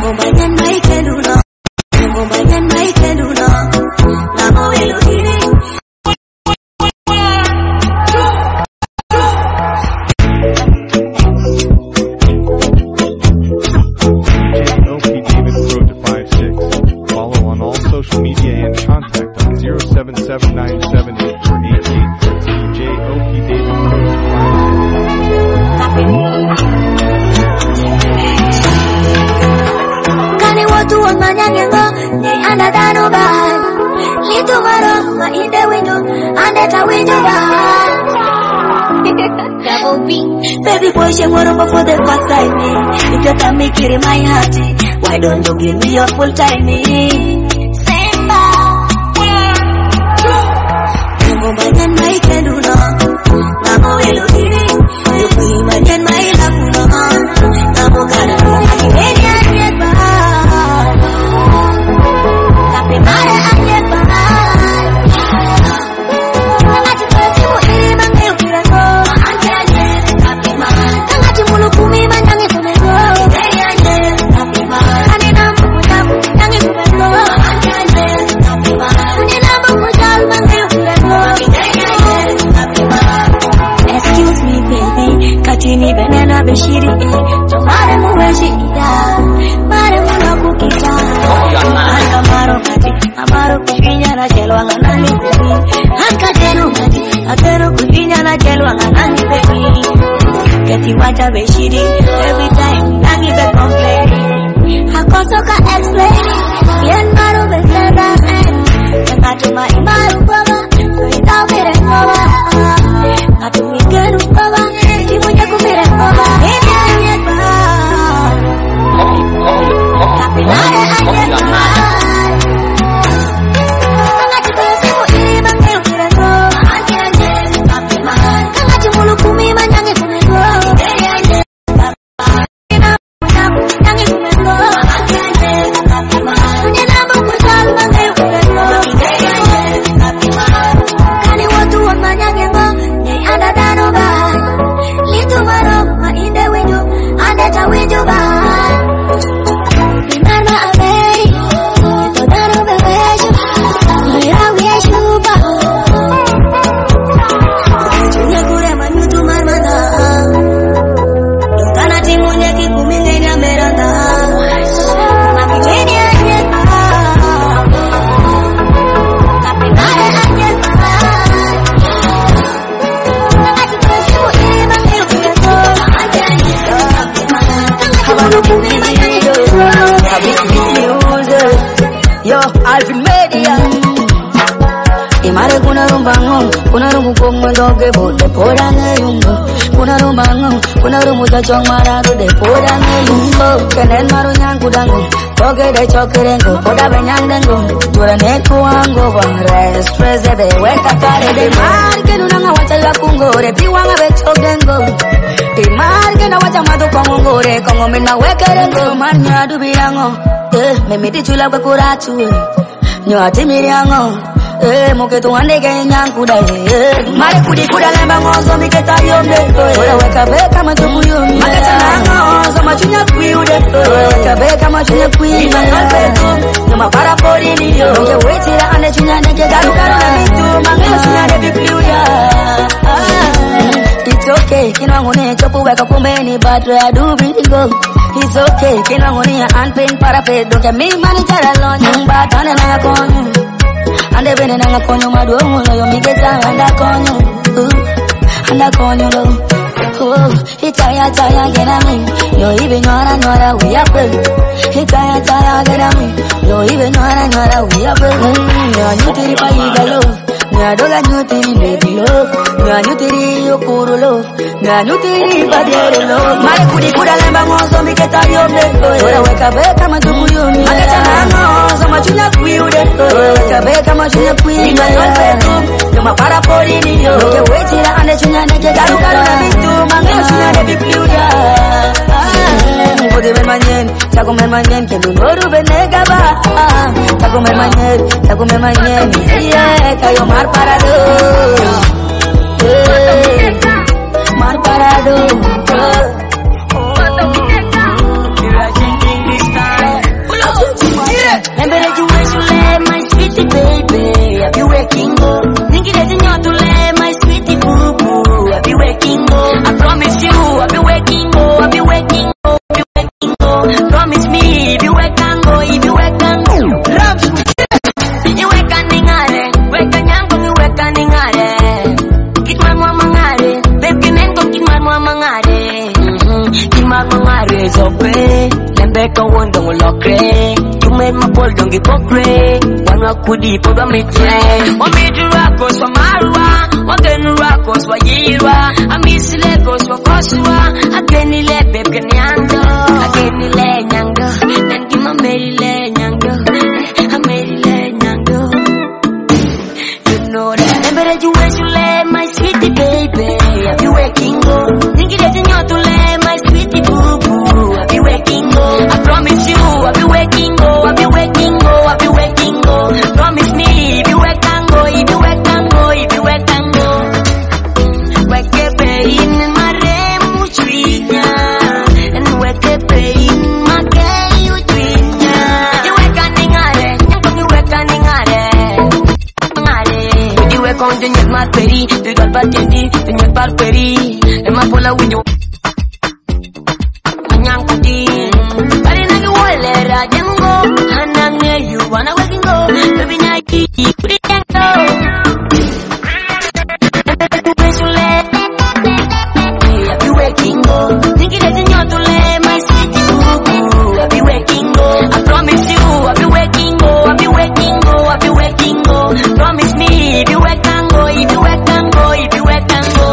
social media and contact on 077978488. DJ OP David Pro to 56. Kani watu wamanyangengo ni anda dano ba litu maro ma inde window ande ta window ba Double B baby boy she morombo for the first time if you can make it in my heart why don't you give me your full time Simba Ngombanyan mai kenduna Namo elokiri Yukui manyan mai lakuna Namo kana Akibeni anyeba Tapi mara anyeba Nangati pasimu iri mangi ukirako Anyanye Tapi mara Nangati mulu kumi manyangi kumeko Anyanye Tapi mara Ani nampu kutapu Nangi kumeko Anyanye Tapi mara Ani nampu kutapu mangi ukirako Excuse me baby Katini benena beshiri Tomare muweshi ida Mare muna kukita Hanga maro kati Amaro kufinya na jelwa nganani baby Hanga tenu kati Atenu kufinya na jelwa nganani baby Kati waja beshiri Every time Nangi be complain Hakoso ka explain Yen maro beseda Nakatuma imaru baba Without me baba Katumi geru baba Timunya kumire baba Ini ayat baba Tapi nare ayat baba Kangati besimu iri bangil kireko Anje anje Tapi mahal Kangati mulu kumi manyangi kumeko Ini anje Baba Ina munamu Nyangi kumeko Anje anje Tapi mahal Unye nambu kusal bangil kireko Ini anje Tapi mahal Kani watu wamanyangengo Nyai anda dano ba Litu maro ma inde windu Ande ta windu ba Binarma abei Ito dano bebeju Mira wieshu ba Tunye kure manyutu marmana Kana timunye kikumingenya meranda Makikini anje ba Tapi nare anje ba Yo, Alvin Media. Imare kuna rumbango, kuna rumbu kongo doge bote pora ngeyungo. Kuna rumbango, kuna rumbu chachong mararu de pora ngeyungo. Kenen maru nyangu dango, toge de chokerengo, poda benyandengo. Tura neku wango bangre, stress de weka kare de mar que nuna ngawacha lakungo, re piwanga bechogengo. Timar que na wacha madu kongo re kongo mina wekerengo, manya dubirango. Me meti chula kwa kurachu Nyo ati miriango Moke tuande ke nyanku da Mare kudi kuda lemba ngozo miketa yomde Ora weka beka matuku yomi Maketa na ngozo machunya kuyude Weka beka machunya kuyude Nyoma para pori niyo Moke wetira ane chunya neke garu karo na mitu Mangelo chunya de bibliuya It's okay, kinwangone chopu weka kumbeni But I do bingo It's okay, kinwangone ya unpain para pe Don't get me manager alone Nyumba tane na nga konyo Ande bene na nga konyo maduongo Loyo migeta anda konyo Anda konyo lo Hitaya taya gena me Yo ibe nyora we up Hitaya taya gena me Yo ibe nyora we up Yo nyutiri pa igalo Nyadoga nyutiri baby love Nya nyutiri yokuru love Nya nyutiri badiere love Mare kudi kuda lemba ngozo miketa yomde Ora weka beka matuku yomi Maketa na ngozo machunya kuyude Weka beka machunya kuyude Ima yolpetu Yoma para pori niyo Loke wetira ane chunya neke garu garu na bitu Mangelo chunya de bibliuya Mukode mermanyen Tako mermanyen Kendo noru benega ba Tako mermanyen Yeah, kayo mar parado Mar parado make a one don't lock it. You made my ball don't get great. One rock could deep over me train. One made the rockos for Marwa. One then rockos for Yira. I miss the legos for Kosua. I can't let baby Nyanga. I can't let Nyanga. Then give my Mary Nyanga. I made it Nyanga. You know that. Remember that you went to let my sweetie baby. I'll be waking up. Thinking that you're to let my sweetie boo boo. I'll be waking up. I promise you, I'll be waking up. I'll be waking up. I'll be waking up. Promise me, if you wake and go, if you wake and go, if you wake and go. Wake up in my remuchina, and wake up in my gay utrina. You wake and ningare, you wake and ningare. You wake on the net materi, you got bad candy, the net balperi, and my pola with you. You wanna work and go, baby, now you can't go. I'll be waking up. Thinking that you're to let my city boo. I'll be waking up. I promise you, I'll be waking up. I'll be waking up. I'll be waking up. Promise me, if you wake and go, if you wake and go, if you wake and go.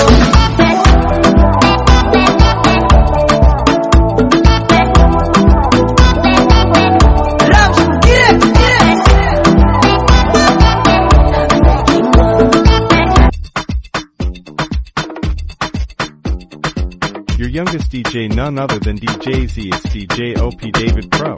Your youngest DJ, none other than DJ Z. It's DJ OP David Pro.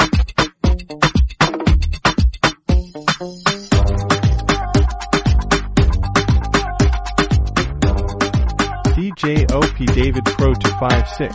DJ OP David Pro 256.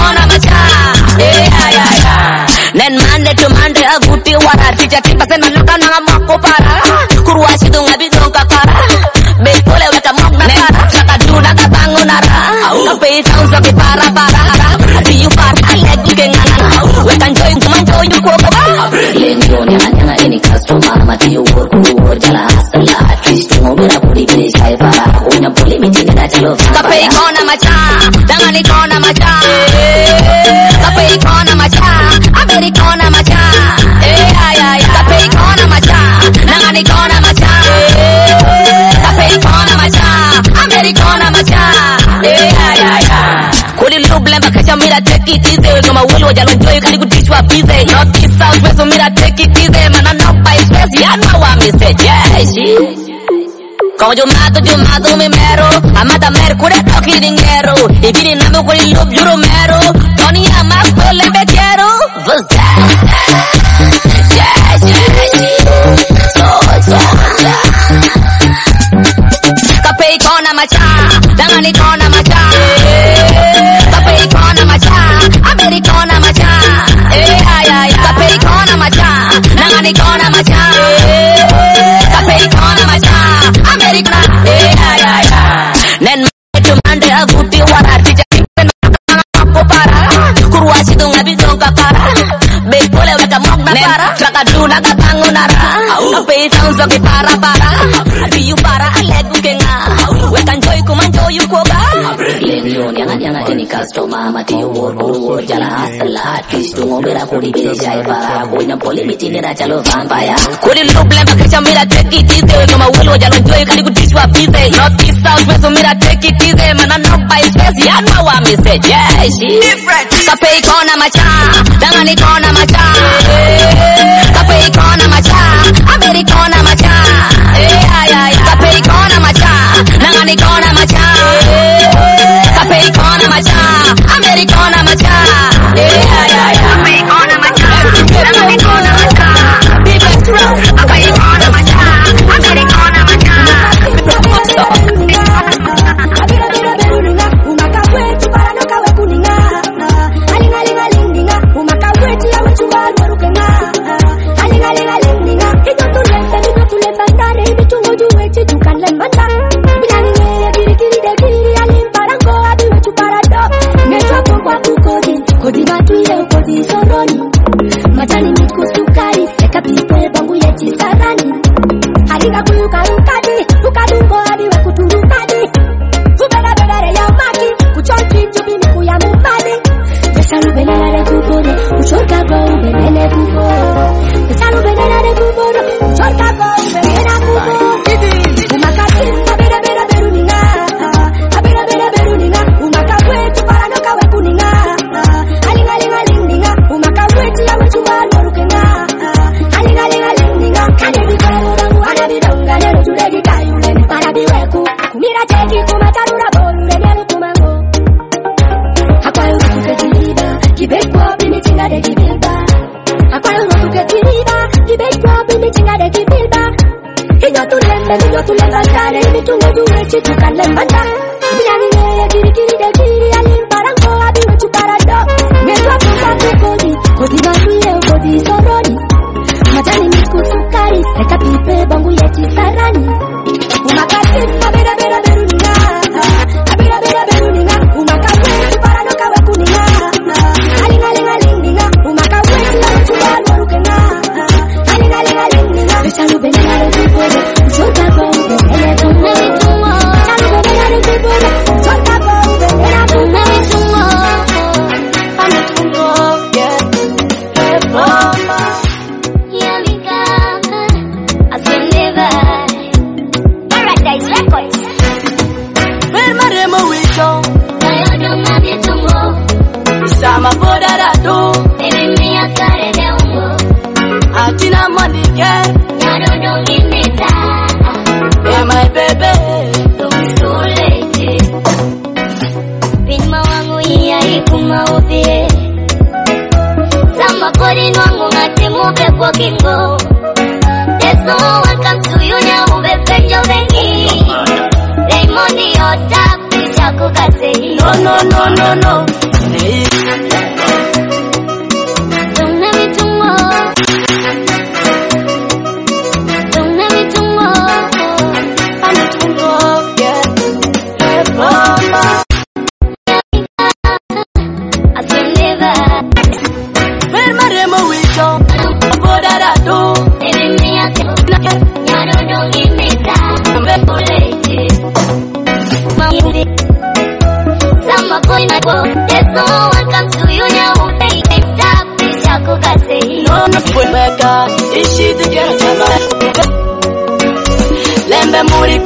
Then Monday to Monday, a good deal, what I teach a 10% nanga moko para kurwasi dunga bidon kakara be pole weka mok na para chaka duna ka bango nara ka pay sounds of para do you part I like you ngana we can join kumanjo you ko ba lenyo nyanga any customer mati you work jala hastala twist mo mera puri be sai para una pole mi tina chalo ka pay kona macha danga ni kona macha ka pay kona macha americana macha ay ka pay kona macha danga ni kona macha ka pay kona macha americana macha ay kuli luble mbakacha mira take it easy ngoma wilo jalo enjoy kali kutishwa busy not this south west mira take it easy man no by space ya no wa me say yeah she como yo mato me mero amata mercury toki dinero y vini namo kuli lub yuro mero Tony ama pole me quiero yeah so kapay kona macha dangani kona macha kapay kona macha americana macha ay kapay kona macha dangani kona macha kapay kona macha americana ay nen to mande aguti warati ko para kurwasi dunga bidon kakara be pole weka mok na para chaka duna ka bango nara kapay sounds of para do you para I like you kenga we can joy kumanjo you ko ba lenyo nyanga any customer mati you work jala hastala twist mo mera puri be sai para una pole mi tina chalo vampire kuli luble mbakacha mira take it easy ngoma wilo jalo joy kali kutishwa busy not this south west mira take it easy man no by space ya no wa me say yeah she different kapay kona macha dangani kona macha kapay kona macha americana macha ay kapay kona macha dangani kona macha kapay kona macha americana macha ay kapay kona macha dangani kona macha big rock kapay kona macha americana macha Matani mikusukari eka pipe bangu yeti sarani haringa kuyuka ukadungo hadi we kuturukadi ubera ya maki kuchoti chubi miku ya mupadi besalu benera de kubore uchorka go benene kuboro besalu benera de kuboro uchorka go benena kuboro umakati abera beruninga umakabwe para no kawe kuninga alinga umakabwe ya wechuwa norukenga alinga kane bikaro wana bidonga nero turegi kayule para biweku kumira teki kumatarura bolure nero kumango akwayo tuketiliba kibekwa bimitinga de kibilba akwayo tuketiliba kibekwa bimitinga de kibilba inyo tulemba tare mitungo duwechi tukalembanda binyani ya kirikiri de kiri alimbarango abiwe chuparado netwa tukakukodi kodi manuye kodi soroni matani mikusukari eka pipe bangu yeti sarani umakati abera beruninga umakabwe para no kawe kuninga alinga umakabwe ya chuba norukenga alinga besalu benara de kubore uchorka go benene tumo besalu benara de kubore uchorka go benene tumo Sama podarato, Elimia kare de ungo, atina money girl, nado don't give me that. yeah my baby. Don't be so late. Pinma wangu iya ikuma obie. Sama kori wangu ngati mube kwa kingo. There's no one comes to you now ube penjo bengi. Raymond yota pisha kukase. No. Don't let me tungo.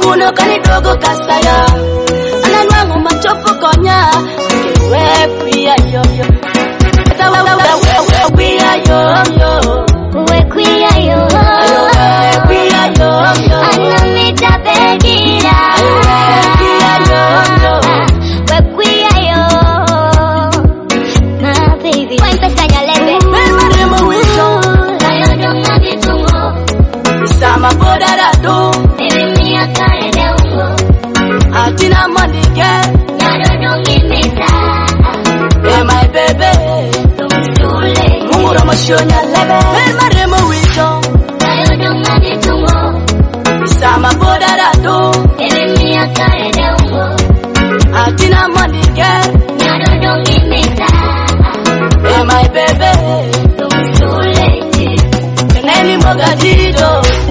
kuno kani dogo kasaya ananwangu machopo konya we kuya yo yo we are yo yo we kuya yo we are yo yo anamita begira we are yo yo we kuya yo my baby cuenta señalebe maremo wicho ayo donga bitungo sama podara baby mia kaende ungo atina mondige yaro dongi mita my baby Mungura mashonya lebe maremo wicho ayo donga bitungo sama podara baby mia kaende ungo atina mondige yaro dongi mita my baby neni mogadido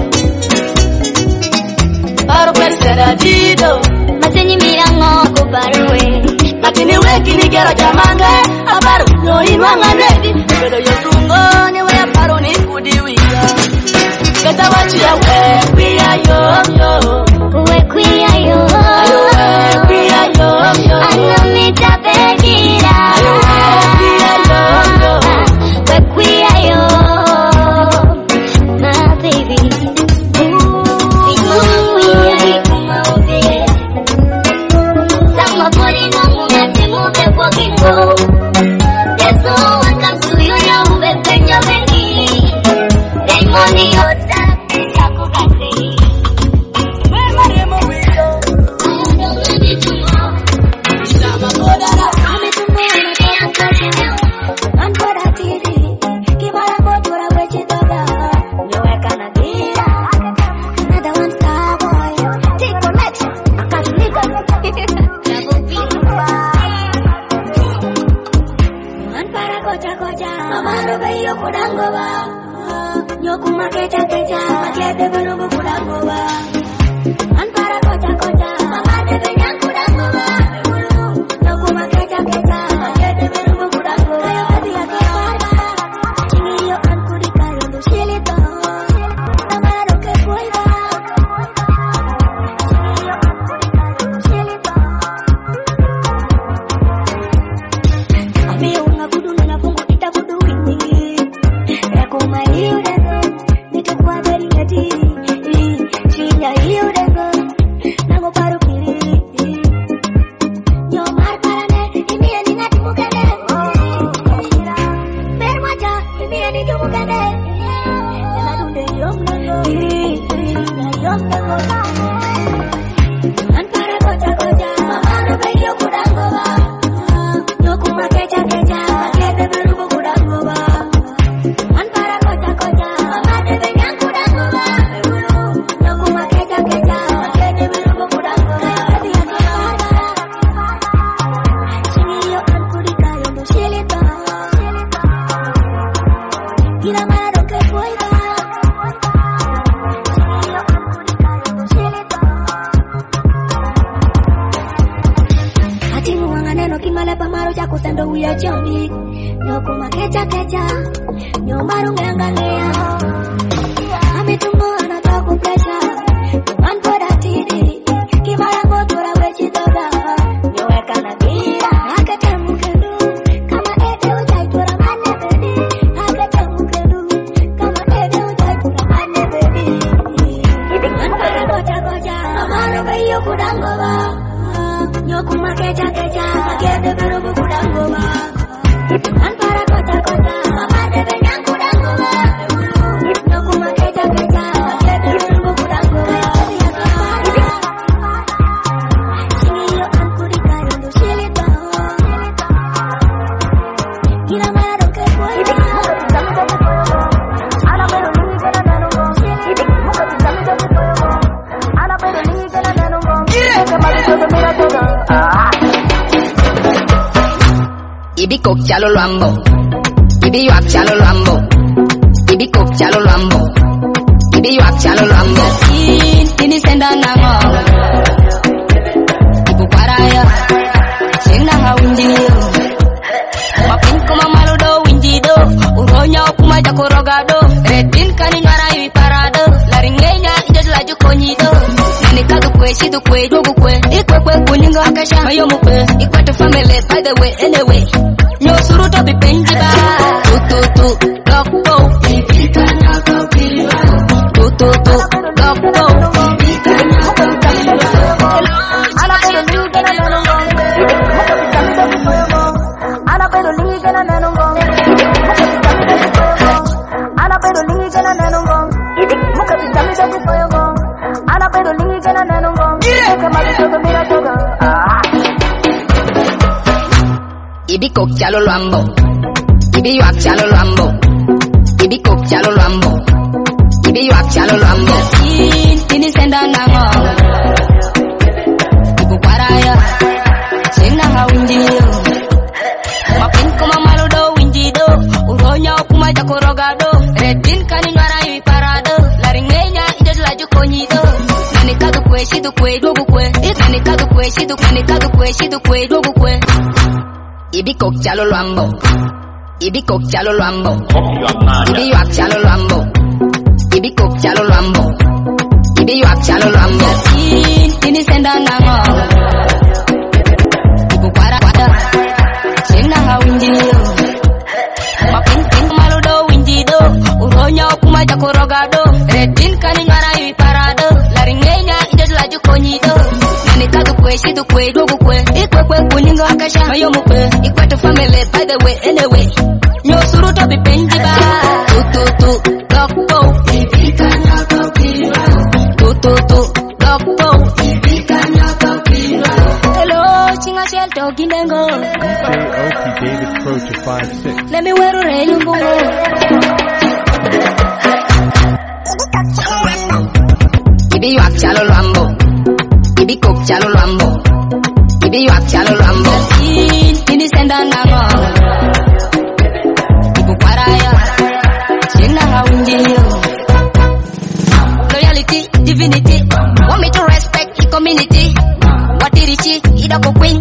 aro persera dido masenyi mirango kubarwe lakini weki ni gero jamange abaru no inwanga nedi pero yo tungo ni we paro ni kudiwia kata wachi ya we yo yo we kuya yo we yo yo anamita begira we kuya yo my baby sama body no mumete mube kwa kingo there's no one comes to you now ube penyo bengi they money ota yako kasi maremo wicho sama podara Ibi kok chalo lambo, ibi yuak chalo lambo, ibi kok chalo lambo, ibi yuak chalo lambo. Ini senda nango, ibu paraya, senda ngawinjiyo. Mapin kuma maludo winjido, uronya kuma jakorogado. Redin kani ngara ibi parado, laringenya ijad laju konyido. Nani kaguk kwe, she do kwe, do kwe. Ikwe kwe kuninga akasha, mayo mukwe. Ikwe to family, by the way, anyway. Nyo suru to be penji ba. Tu, dokpo. Ibika nyaka kiwa. Tu, dokpo. Ibika nyaka kiwa. Ana pero liga na nanongo. Ana pero liga na nanongo. Ana pero liga na nanongo. Muka bitami da bisoyongo. Ana pero liga na nanongo. Kama bisoto mira todo. Ibi kok chalo lambo. Ibi yak chalo lambo. Ibi kok chalo lambo. Ibi yak chalo lambo. Ini senda nango. Ibu paraya. Senda nga windiyo. Mapin kuma maludo windido. Uronya kuma jakorogado. Redin kani ngara yu parado. Laringenya ida laju konyido. Nani kadu kwe shidu kwe dogu kwe. Nani kadu kwe shidu kwe dogu kwe. Ibi kok chalo lambo. Ibi kok chalo lambo. Ibi yak chalo lambo. Ibi kok chalo lambo. Ibi yak chalo lambo. Ini senda nango. Ibu para. Senda nga windiyo. Mapin maludo windido. Uronya kuma jakorogado. Redin kani ngara yu parado. Laringenya ida laju konyido. Nani kadu kwe shidu kwe dogu kwe. Ikwe kwe kuninga akasha, mayo mukwe. Ikwe to family, by the way, anyway. Nyo suru to be penji ba. Tu, dokpo. Ibika nyaka kiwa. Tu, dokpo. Ibika nyaka kiwa. Hello, chinga shell doggy nengo. DJ OP David Pro to 5'6". Let me wear a rain bungo. Ibi yak chalo lambo. Ibi kok chalo lambo. Ibi yak chalo lambo. Ini senda nango. Ibu paraya. Senda nga windiyo. Loyalty, divinity. Want me to respect the community. Watirichi, ida ko queen.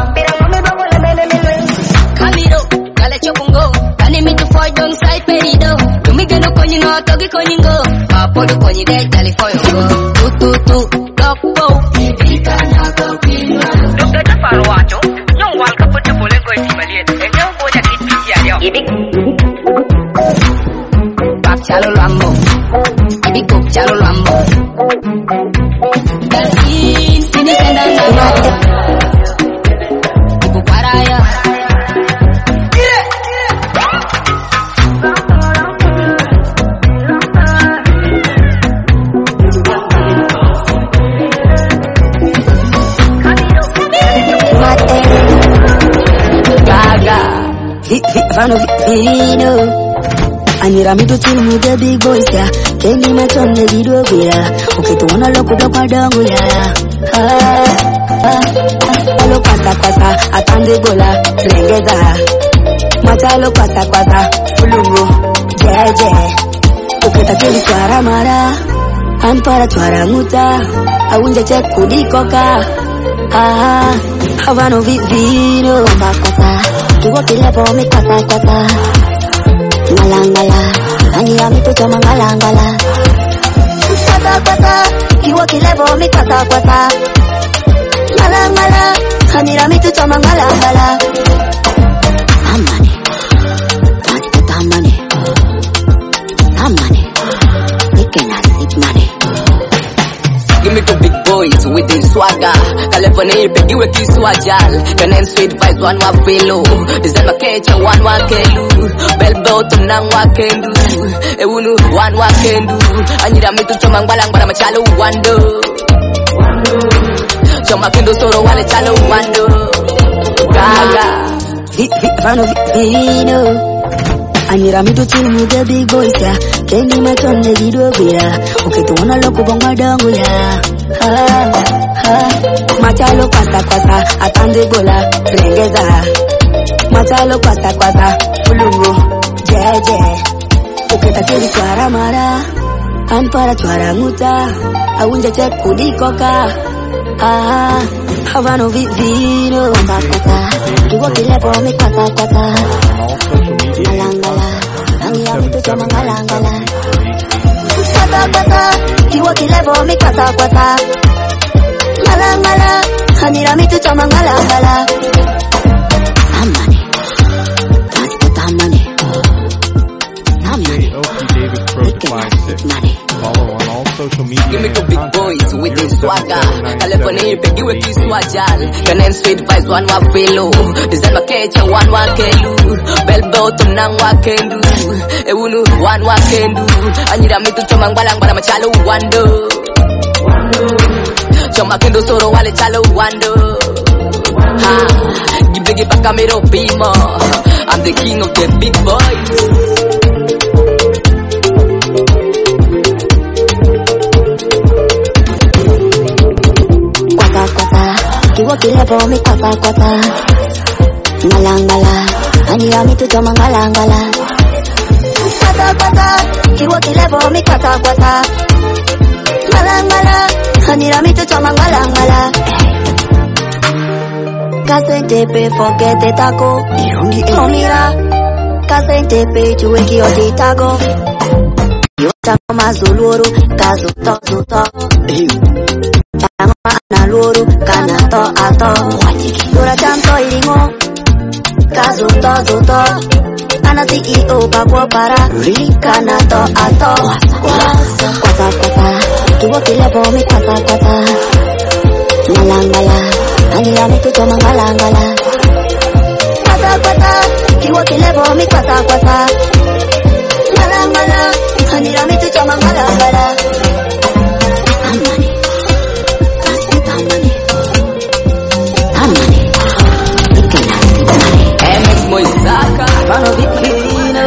Kamiro, kale chokungo. Kani mi to for don't side perido. Tumi geno konyino, togi konyingo. Papodo konyide, jali foyongo. Tu, dokpo. Ibika nyaka kiwa. Dokter Jafar wacho, nyong wal ka put boleh koi tibaliet. Enyo boja kiti ya. Ibi kok chalo lambo. Ibi kok chalo lambo. Ini senda nango. Ibu paraya. Fano vino Anyira mitu chini the big boys ya Kendi machone video bila Ukituona loko kwa dongo ya Alo kwasa atande gola Lengeza Matalo kwasa Fulungu Jeje Ukita kiri swara mara Ampara twara muta Aunja check kudikoka Havano vino Kwasa Kiwa kile po mi kwasa Malangala Anyira mitu choma malangala Kwasa Kiwa kile po mi kwasa Malangala Anyira mitu choma malangala Amani Pasta amani Amani Nikena sit money Give me the big boys with the swagger. California pegiwe kiswajal. Kanen sweet vibes one wa fellow. December kecha one wa kelu. Belbo tunang wa kendu. Ewunu one wa kendu. Anyira mitu choma ngbalang bara machalo wando. Choma kendo soro wale chalo wando. Gaga. Fano vino Anyira mitu chini the big boys ya Kendi machone video bila Ukituona loko bonga dongo ya Machalo kwasa atande gola Lengeza Machalo kwasa Fulungu Jeje Ukita kiri twara mara Ampara twara muta Aunja check kudikoka Havano vino Kwasa Kiwa kile po mi kwasa Malangala Anyira mitu choma malangala Kwasa Kiwa kile po mi kwasa Mala mala, hanira mitu chama mala mala. Amani, let's put amani. DJ OP Davis Pro Define 6. Follow on all social media. Give me the big boys with the swagger. California, big with the swagger. Your name sweet vibes, one wa felo. Design wa kecha, one wa kelu. Bell belt, nang wa kendu. Ewunu, one wa kendu. Anyira mitu chomang balang bala machalo wando. Choma kendo soro wale chalo wando. Ha, gibegi pakamero bimo. I'm the king of the big boys. Kiwa kilepo mi kwata kwata. Malangala, anira mitu choma malangala. Kwata kwata, kiwa kilepo mi kwata kwata. Malangala, anira mitu choma malangala. Kasentepe forget the taco. Omira, kasentepe chueki oti taco. Yota mazuluru, kazu to zuto. Parangoma analuru, kana to ato. Dura chanto ilingo, kazu to zuto. Ana CEO pakwa para, kana to ato. Kwata kwata, kiwa kilepo mi kwata kwata. Malangala, anira mitu choma malangala. Kwata kwata, kiwa kilepo mi kwata kwata. Malangala, anira mitu choma malangala. Amani, let's put amani. Amani, MX Moisaka, Mano Vikino.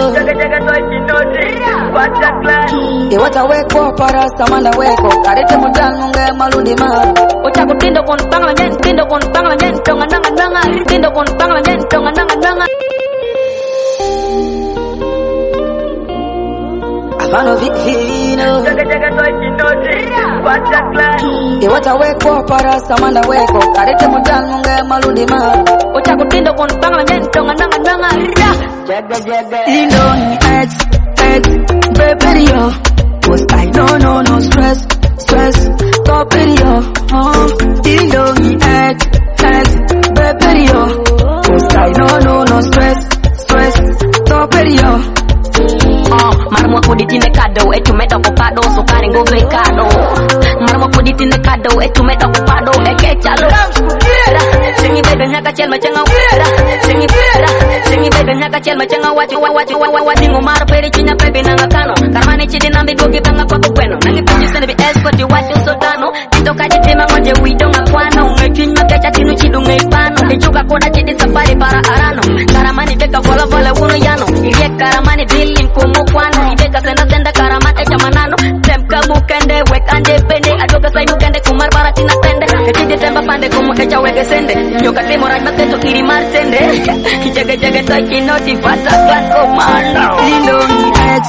Ye wata weko para samanda weko. Karete mudangu nge malundi maru. Ocha kutindo kon pangla nyen, tindo kon pangla nyen, tonga nanga nanga. Tindo kon pangla nyen, tonga nanga nanga. Mano Vikino. Ye wata weko para samanda weko. Karete mudangu nge malundi maru. Ocha kutindo kon pangla nyen, tonga nanga nanga. Jaga jaga. Tindo ni X. Baby yo, was I no stress, top video, Tindo ni X, baby yo, was I no stress, top video. Marmo kuditine kado, etumeta kupado, sukari ngove kado. Marmo kuditine kado, etumeta kupado, ekechalo. Singi bebe nyaka chelma chenga wera, singi bebe nyaka chelma chenga wati ngomar peri chinya bebe nanga kano. Karmani chidi nambi dogi banga kwa kukweno. Nangi panji sene bi escort you wati sotano. Tito kaji tema moje widonga kwano. Ngechin makecha tinu chidu ngeipano. Ichuka koda chidi safari para arano. Karamani beka vola uno yano. Irie karamani dili kumu kwano. Ibeka senda karamani echa manano. Temka mukende wekande pende. Adoga sai mukende kumar para tina tende. Echidi temba pande kumu echa wege sende. Nyoka temo raj makecho kiri martende. Kijege toiki noti fata clan commando. Tindo ni X,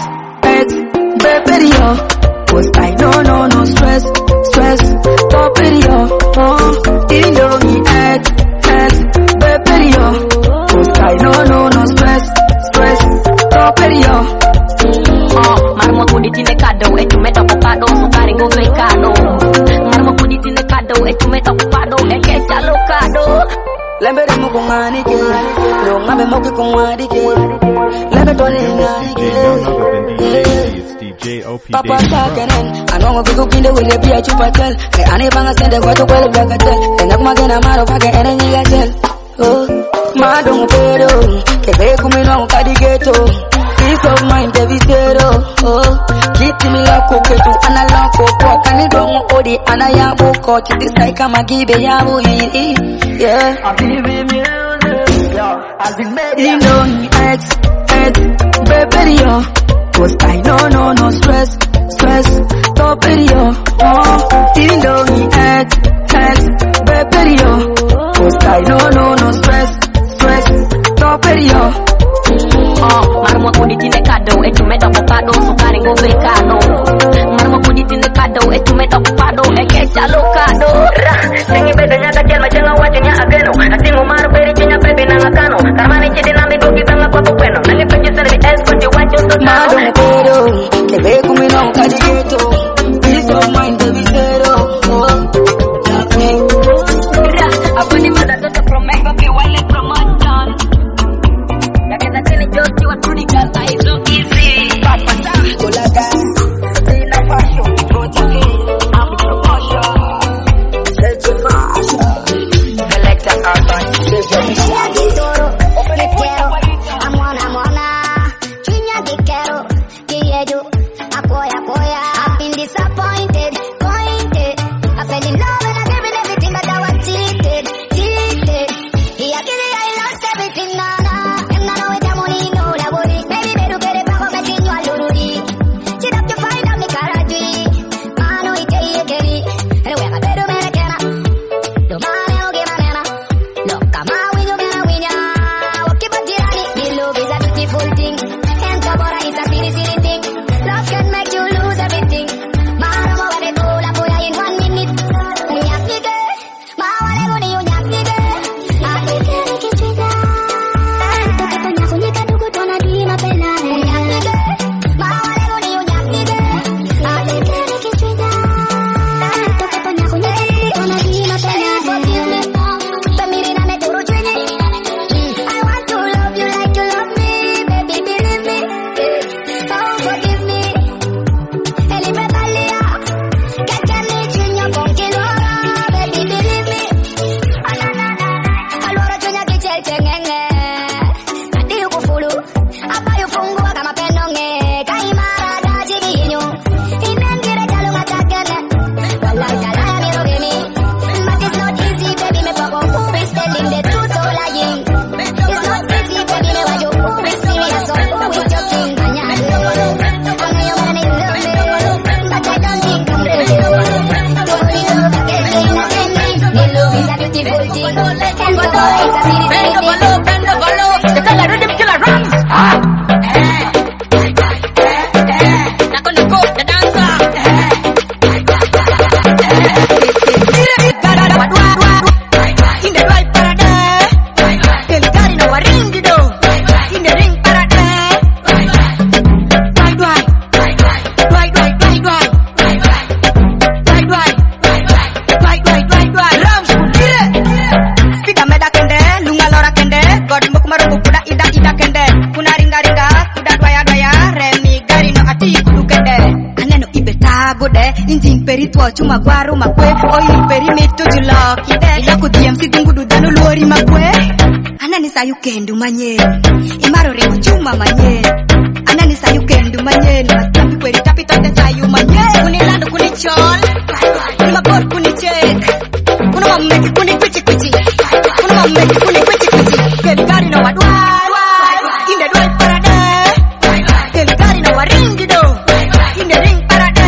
baby yo. Was I no stress, top video. Tindo ni X, baby yo. Was I no stress, top video. Marmo kuditine kado, etumeta kupado, sukari ngove kado. Marmo kuditine kado, etumeta kupado, ekecha lokado. Lembere mukungani ke, lo ngabe moki kungwadi ke. Lembe tole ngani ke. It's DJ OP Papa Davis Pro. sakenen, anongo bigo kinde wile biya chupatel. Ke ane banga sende kwa tukwele brakatel. Enyak magena maro pake ene nyiga tel. Oh, madong pero, kebe kumino mukadigeto. Peace of mind every zero. Oh, kiti milako ketu analako kwa kanidongo odi anayabo ko chiti sai kama gibe yabo yi. Yeah, I've been music, yo. I've been made. Tindo ni X, baby yo. Was I no stress, top video. Tindo ni X, baby yo. Was I no stress, top video. Marmo kuditine kado, etumeta kupado, sukari ngove kado. Marmo kuditine kado, etumeta kupado, ekecha lokado. Singi bebe nyaka chelma chenga wati nya ageno. Asingo maru peri chinya bebe nanga kano. Karmani chidi nambi dogi banga kwa kukweno. Nangi penji sene bi escort you wati uso tano. Madong pero, kebe kumino mukadigeto. Peace of mind baby zero. The color rhythm killer runs. Injing peri tua cuma guaru makwe Oi peri mito julok ide Ila ku diam si tunggu danu luari makwe Anani sayu kendu manye Imaro remo cuma manye Anani sayu kendu manye Tapi peri tapi tote sayu manye Kuni lando kuni chol Kuni makor kuni cek Kuni mameki kuni kuchi kuchi Kuni mameki kuni kuchi kuchi Keligari no wadwai Inde dwai parade Keligari no waringi do Inde ring parade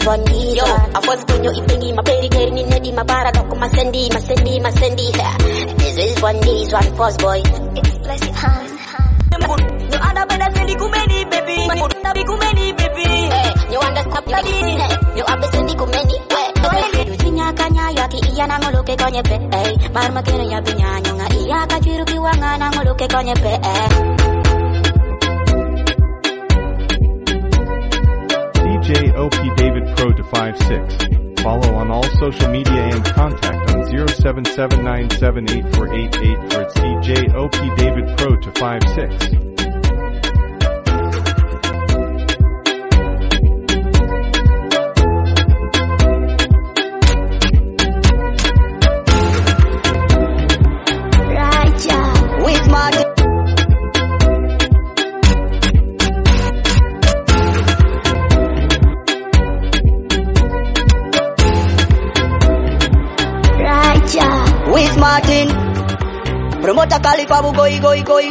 one this Yo, one. I was going Yo, ipengi maperi keri ni nedi mabara doko masendi. This is one first boy. Express it hands. Yo anda bena sendi kumeni baby. Nabi kumeni baby. Yo understand baby. Yo abe sendi kumeni. Dunya kanya yaki iya na ngoloke konye pe. Mar makene ya binyanyo nga iya kachiru kiwanga na ngoloke konye pe. DJ OP David Pro to 56. Follow on all social media and contact on 0779784888 for it's DJ OP David Pro to 56. With Martin, promoter Khalifa bu goi.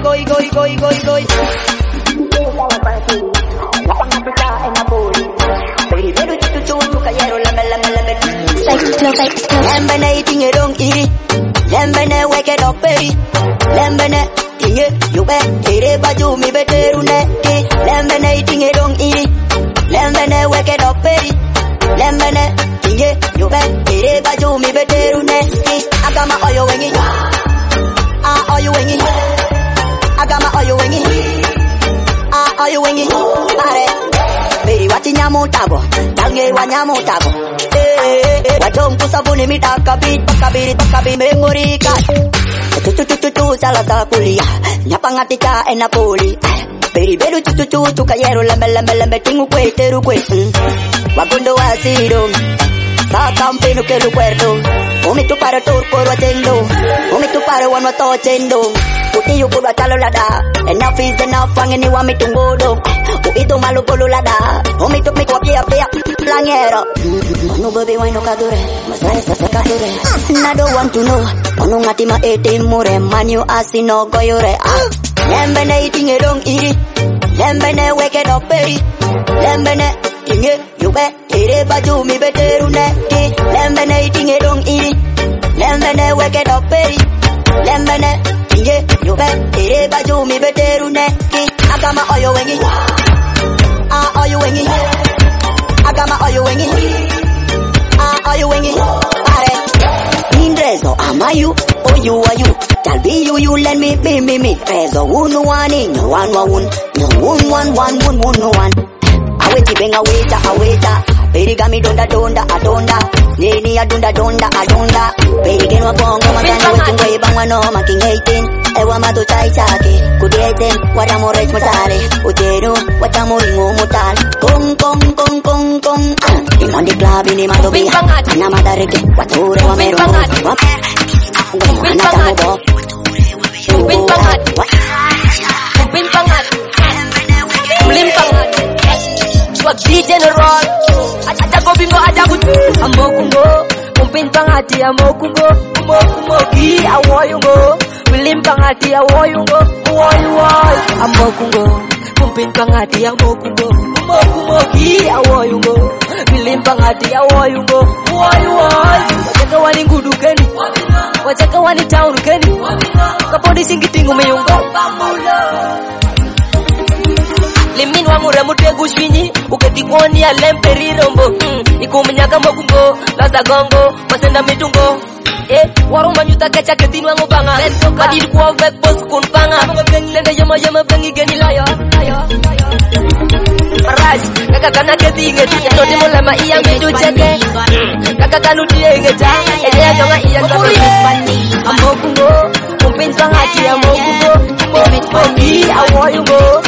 Lembene itinge dong iri, lembene weke doperi, lembene tinge yube ire baju mi beterune. Lembene itinge dong iri, lembene weke doperi, lembene tinge yube ire baju mi beterune. Agama oyo wengi, oyo wengi. Agama oyo wengi, oyo wengi. Are, beri wati nyamutago, tange wa nyamutago. Watompu sabuni mitaka bit, pakabi memori kat. Tu salata kulia, nyapangatika enapoli. Beri beru tu kayero lembe tingu kwe teru kwe. Wagondo wasiro, sa campino que lo cuerdo. Umi tu para tur por atendo, umi tu para one to atendo. Uti you kuda talo lada, enough is enough fangeni wa mitungodo. Uito malu polo lada, umi tu mi kopia langero. No baby why no kadure, masai sa kadure. I don't want to know, ono ngati ma ete mure manyu asino goyore. Lembene itinge dong iri, lembene weke doperi, lembene tinge yube ire baju mi beterune. Lembene itinge dong iri, lembene weke doperi, lembene tinge yube ire baju mi beterune. Agama oyo wengi, oyo wengi. Agama oyo wengi, oyo wengi. Are Indrezo amayu, oh you are you. Tell be you let me be. Rezo unu wani, no one. Aweti benga weta. Perigami donda. Nini adunda. Perigenwa bongo magana wetu webangwa no making 18. Ewa madu chai chake. Kudeten, waramorech matare. Uteru, watamuringo mutal. Kong. In on the club in the madobia. Anamadare, wature wa mero. Swag general, aja go bimbo aja butu. Amokungo, kumpin pangati amokungo, ki awoyungo. Wilim pangati awoyungo, amokungo, kumpin pangati amokungo, ki awoyungo. Wilim pangati awoyungo, wajaka wani ngudu keni, wajaka wani town keni, kapondi singitingu meyungo. Limin wa muremu tegu shwinyi, uketikoni ya lemperi rombo. Ikuminyaka mokungo, laza gongo, masenda mitungo. Waruma nyuta kecha ketinu wangu banga. Kadiri kuwa vek boss kun panga. Sende yama bengi geni layo. Maraj, kaka kana keti ingeti. Noti mulema iya midu cheke. Kaka kanu diye ingeta. Eja jonga iya kaka. Amokungo, kumpin pangati amokungo. Moki awoyungo.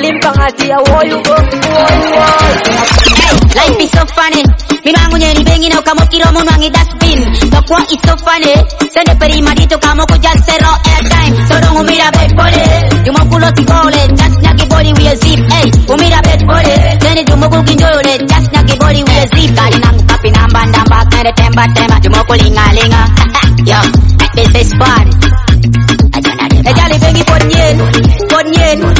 Life is so funny. Mimangu nyeri bengi na ukamokiro munwangi dustbin. Tokwa is so funny. Sende peri madito kamoko just zero airtime. So don't umira bed body. Jumokulo tikole. Just nyaki body we a zip. Hey, umira bed body. Sende jumoku kinjole. Just nyaki body we a zip. Kali nangu kapi namba. Kende temba. Jumoko linga. Yo, this is fun. Ejali bengi podnyen.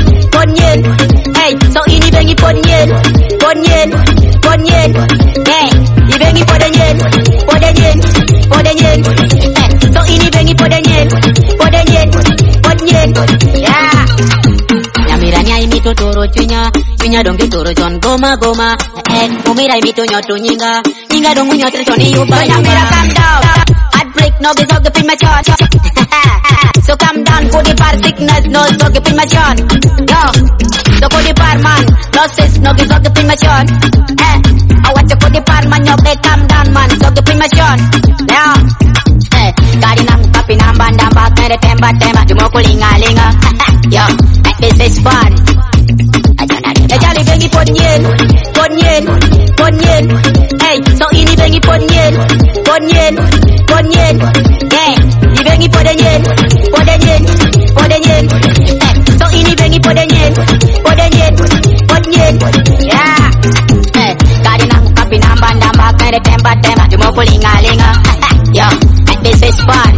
Hey, so ini bengi podnyen. Hey, Yeah. Nyamiranya imito toro chunya dongi toro jon goma. Umira imito nyoto nyinga dongu nyoto choni yuba. Nyamira calm down. Heartbreak no be dog premature. So calm down, go the bar sickness no dog premature. Yo, so go the bar man, losses no be dog premature. I want to go the bar man, yo be calm down man, dog premature. Yeah. Kari nang papi nang bandamba kere temba Dumo kulinga. Yo, this is fun. Ejali bengi ponyen. Hey, so ini bengi ponyen. Hey, di bengi podenyen. So ini bengi podenyen. Yeah. Hey, kari nang papi nang bandamba kere temba Dumo kulinga. Yo, this is fun.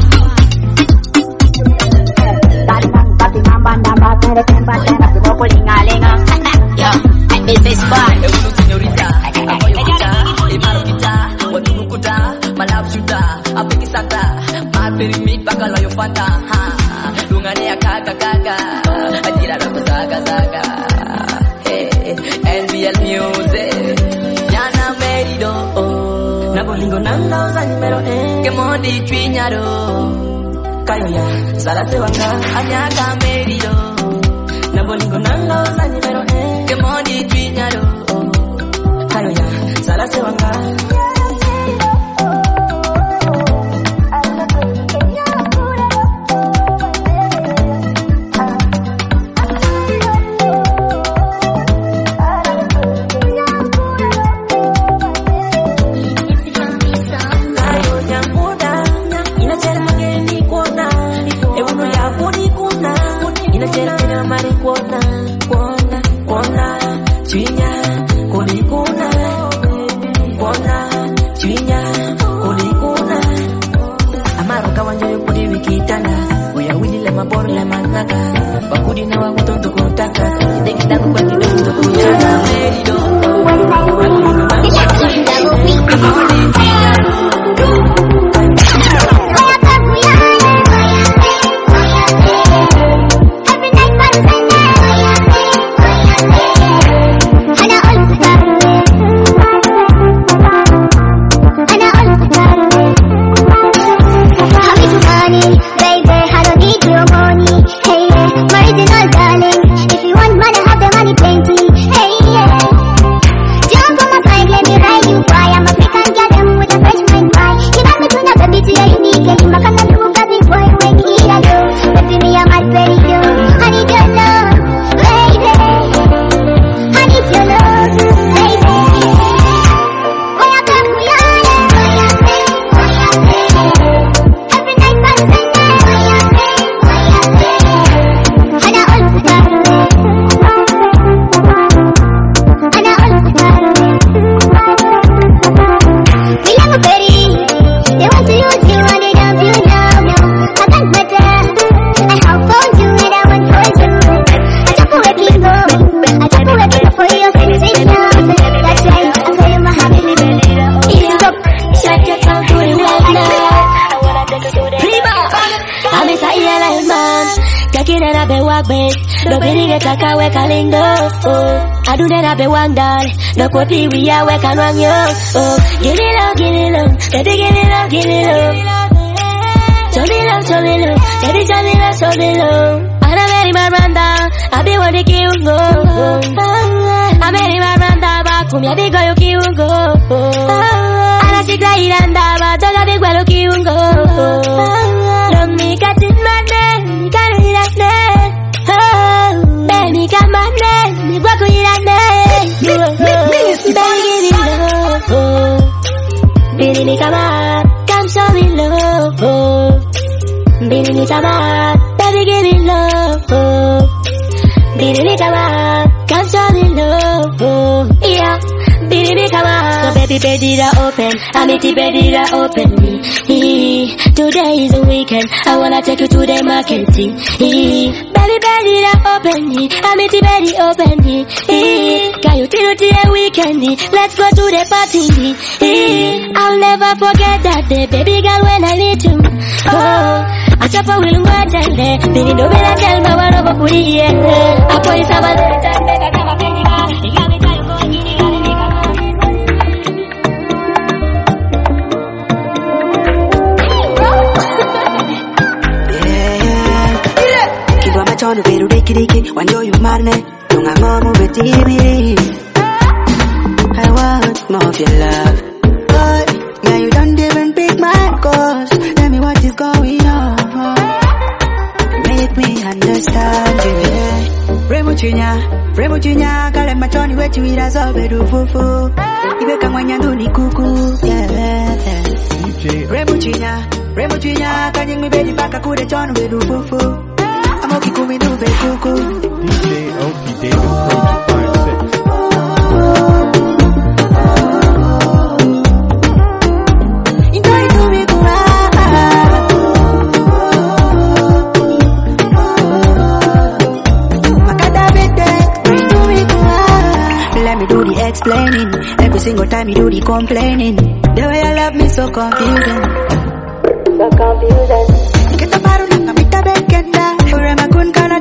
Yo, this is fun. Señorita, apoyo kita, imaro kita, wadudu kuda, malap suda, api kisata, marperimit bakal layo fanta, lungane akaka, ajira na kusaga. Hey, NBL Music, yana merido, na bolingo nanga uzani mero que modi chiñaro, kayo ya, sala se wanga, anyaka merido, na bolingo nanga uzani mero que modi chiñaro, kayo ya, sala se wanga. Adunera be wangdal, no kopi we are we can wang yo. Oh, give it love, baby, give it love. Show me love, baby, show me love. I'm very maranda, I be what you kill go. I'm very maranda, back from your big girl you go. I'm a sick iranda, but don't have big girl you go. Love me, cat in my name, can't hear that name. Baby, come on, baby, what could you like? Baby, come on, come show me love. Baby, come on, baby, give me love. Baby, come on, come show me love. Yeah, baby, come on. So baby, bed open, I mean the bed open me. Today is a weekend, I wanna take you to the market. Baby, bed open me, I mean the bed open me. Can you tell a weekend, let's go to the party. I'll never forget that day, baby girl, when I need you. Oh, achapa wilunga chande, bini do bila chelma wano bapuriye. Apo isaba chande kama penyika, igami chayo kongini gani nikama. Kiwa machono veru deki deki, wanjo yu marne, tunga ngomu betibiri. I want more of your love. But yeah, you don't even pick my calls. Tell me what is going on. Make me understand you. Remo chinya, kale machoni wetu ira zobe du fufu. Ibeka mwanyandu ni kuku. Yeah. Remo chinya, kanyeng mi bedi baka kude chono bedu fufu. Amo kikumi du be kuku. DJ OP David Pro 256. Explaining every single time you do the complaining. The way you love me so confusing. So confusing. Kita baru nak ngamita bekenda. Urema kun kana